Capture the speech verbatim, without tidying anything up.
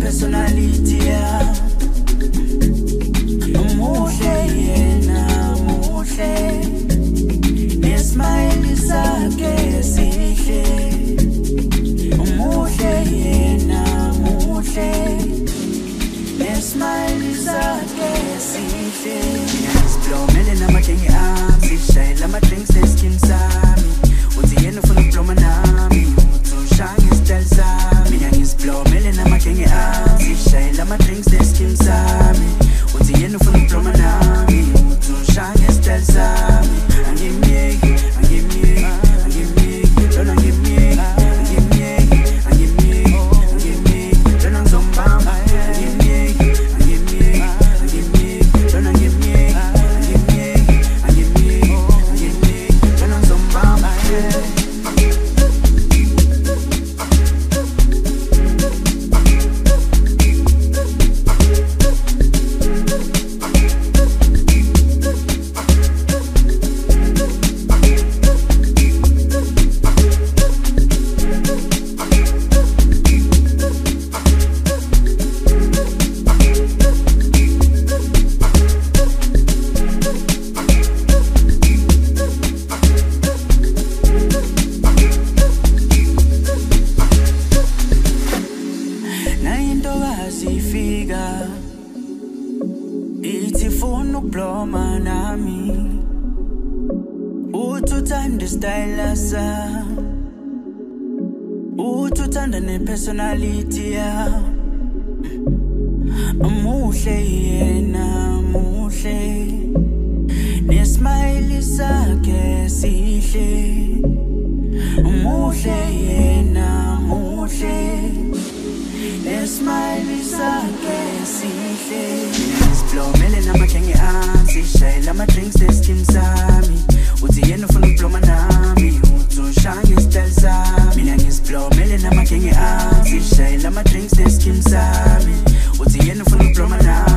personality ya muhle yena muhle nesmile sakhe sihle muhle yena muhle nesmile sakhe sihle ngiyaziblomele namadenge ami sishayela ama-drinks eskin sami uthi yena ufuna ukubloma nami uthi ushange isitayile sami ngiyaziblomele namadenge ami sishayela ama-drinks eskin sami uthi yena ufuna ukubloma nami uthi ushange isitayile sami angimyeki angimyeki angimyeki lona angimyeki angimyeki angimyeki angimyeki lona ngizombamba angimyeki angimyeki angimyeki lona angimyeki angimyeki angimyeki angimyeki lona ngizombamba ifika ithi funa ukubloma nami uthi uthanda istyle sa uthi uthanda ne-personality ya muhle yena muhle nesmile sakhe sihle muhle yena muhle nesmile sakhe sihle ngiyaziblomele namadenge ami sishayela ama-drinks eskin sami uthi yena ufuna ukubloma nami uthi ushange isitayile sami mina ngiziblomele namadenge ami sishayela ama-drinks eskin sami uthi yena ufuna ukubloma nami